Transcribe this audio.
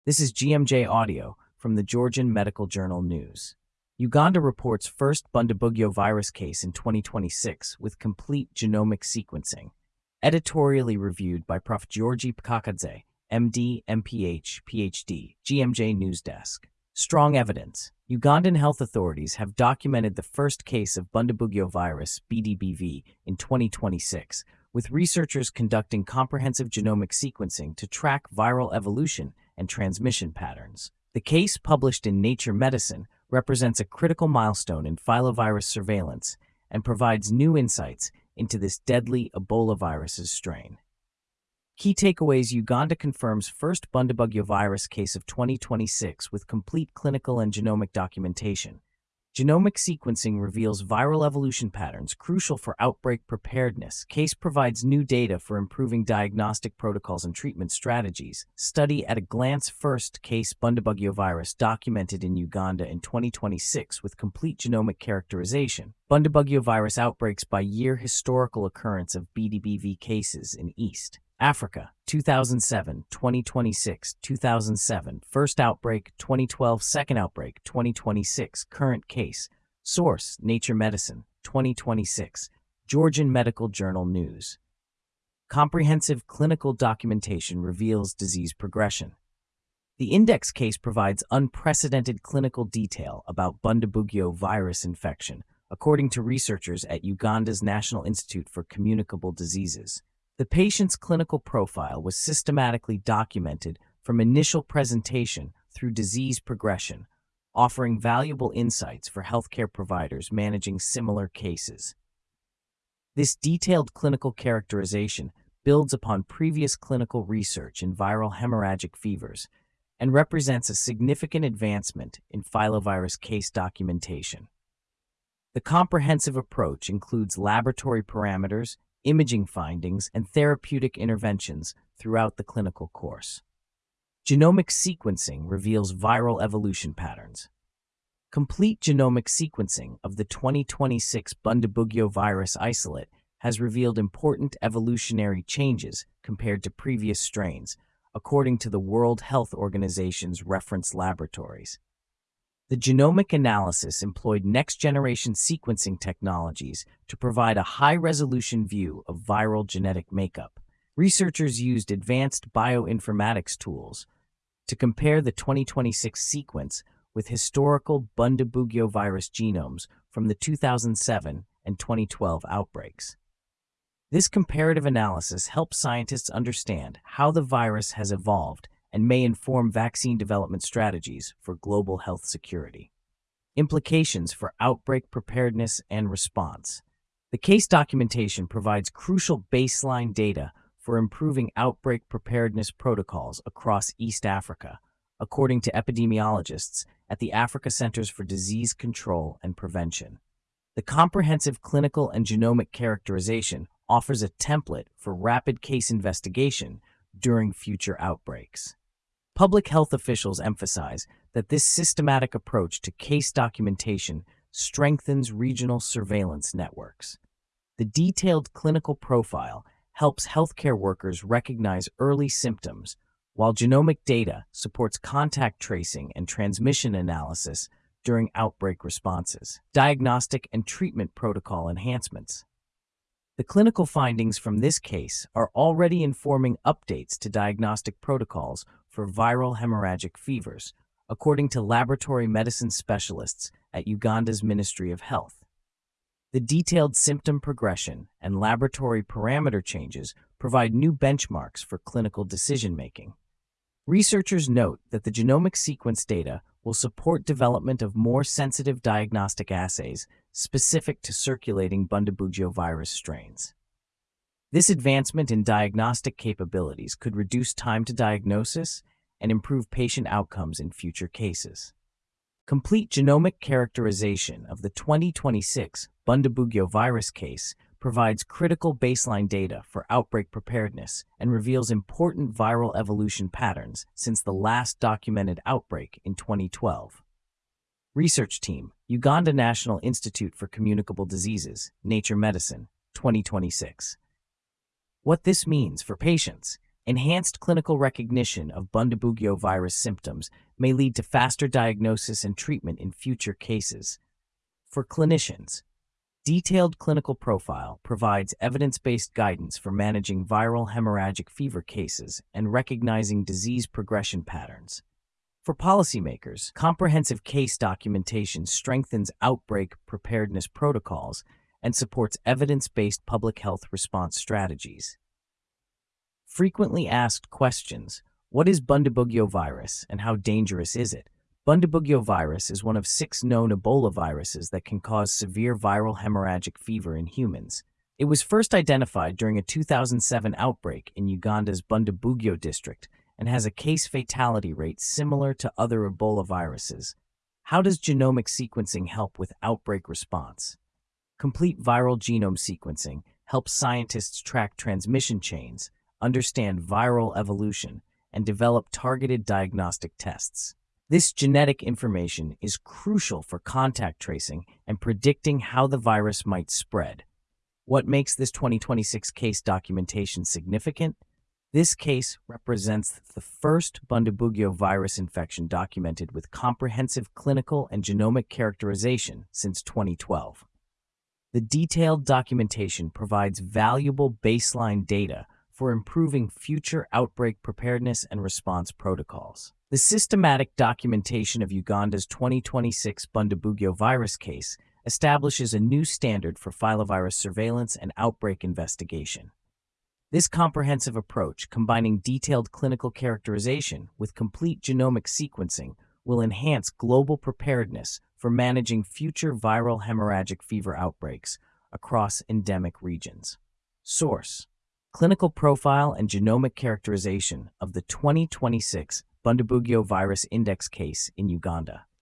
This is GMJ Audio from the Georgian Medical Journal News. Uganda reports first Bundibugyo virus case in 2026 with complete genomic sequencing. Editorially reviewed by Prof. Georgi Pkakadze, MD, MPH, PhD, GMJ News Desk. Strong evidence. Ugandan health authorities have documented the first case of Bundibugyo virus, BDBV, in 2026, with researchers conducting comprehensive genomic sequencing to track viral evolution and transmission patterns. The case, published in Nature Medicine, represents a critical milestone in filovirus surveillance and provides new insights into this deadly Ebola virus's strain. Key takeaways: Uganda confirms first Bundibugyo virus case of 2026 with complete clinical and genomic documentation. Genomic sequencing reveals viral evolution patterns crucial for outbreak preparedness. Case provides new data for improving diagnostic protocols and treatment strategies. Study at a glance: first case Bundibugyo virus documented in Uganda in 2026 with complete genomic characterization. Bundibugyo virus outbreaks by year: historical occurrence of BDBV cases in East Africa, 2007, 2026, 2007, first outbreak, 2012, second outbreak, 2026, current case. Source: Nature Medicine, 2026, Georgian Medical Journal News. Comprehensive clinical documentation reveals disease progression. The index case provides unprecedented clinical detail about Bundibugyo virus infection, according to researchers at Uganda's National Institute for Communicable Diseases. The patient's clinical profile was systematically documented from initial presentation through disease progression, offering valuable insights for healthcare providers managing similar cases. This detailed clinical characterization builds upon previous clinical research in viral hemorrhagic fevers and represents a significant advancement in filovirus case documentation. The comprehensive approach includes laboratory parameters, imaging findings, and therapeutic interventions throughout the clinical course. Genomic sequencing reveals viral evolution patterns. Complete genomic sequencing of the 2026 Bundibugyo virus isolate has revealed important evolutionary changes compared to previous strains, according to the World Health Organization's reference laboratories. The genomic analysis employed next-generation sequencing technologies to provide a high-resolution view of viral genetic makeup. Researchers used advanced bioinformatics tools to compare the 2026 sequence with historical Bundibugyo virus genomes from the 2007 and 2012 outbreaks. This comparative analysis helps scientists understand how the virus has evolved and may inform vaccine development strategies for global health security. Implications for outbreak preparedness and response. The case documentation provides crucial baseline data for improving outbreak preparedness protocols across East Africa, according to epidemiologists at the Africa Centers for Disease Control and Prevention. The comprehensive clinical and genomic characterization offers a template for rapid case investigation during future outbreaks. Public health officials emphasize that this systematic approach to case documentation strengthens regional surveillance networks. The detailed clinical profile helps healthcare workers recognize early symptoms, while genomic data supports contact tracing and transmission analysis during outbreak responses. Diagnostic and treatment protocol enhancements. The clinical findings from this case are already informing updates to diagnostic protocols for viral hemorrhagic fevers, according to laboratory medicine specialists at Uganda's Ministry of Health. The detailed symptom progression and laboratory parameter changes provide new benchmarks for clinical decision-making. Researchers note that the genomic sequence data will support development of more sensitive diagnostic assays specific to circulating Bundibugyo virus strains. This advancement in diagnostic capabilities could reduce time to diagnosis and improve patient outcomes in future cases. Complete genomic characterization of the 2026 Bundibugyo virus case provides critical baseline data for outbreak preparedness and reveals important viral evolution patterns since the last documented outbreak in 2012. Research team: Uganda National Institute for Communicable Diseases, Nature Medicine, 2026. What this means for patients. Enhanced clinical recognition of Bundibugyo virus symptoms may lead to faster diagnosis and treatment in future cases. For clinicians, detailed clinical profile provides evidence-based guidance for managing viral hemorrhagic fever cases and recognizing disease progression patterns. For policymakers, comprehensive case documentation strengthens outbreak preparedness protocols and supports evidence-based public health response strategies. Frequently asked questions: what is Bundibugyo virus and how dangerous is it? Bundibugyo virus is one of 6 known Ebola viruses that can cause severe viral hemorrhagic fever in humans. It was first identified during a 2007 outbreak in Uganda's Bundibugyo district and has a case fatality rate similar to other Ebola viruses. How does genomic sequencing help with outbreak response? Complete viral genome sequencing helps scientists track transmission chains, understand viral evolution, and develop targeted diagnostic tests. This genetic information is crucial for contact tracing and predicting how the virus might spread. What makes this 2026 case documentation significant? This case represents the first Bundibugyo virus infection documented with comprehensive clinical and genomic characterization since 2012. The detailed documentation provides valuable baseline data for improving future outbreak preparedness and response protocols. The systematic documentation of Uganda's 2026 Bundibugyo virus case establishes a new standard for filovirus surveillance and outbreak investigation. This comprehensive approach, combining detailed clinical characterization with complete genomic sequencing, will enhance global preparedness for managing future viral hemorrhagic fever outbreaks across endemic regions. Source: Clinical Profile and Genomic Characterization of the 2026 Bundibugyo Virus Index Case in Uganda.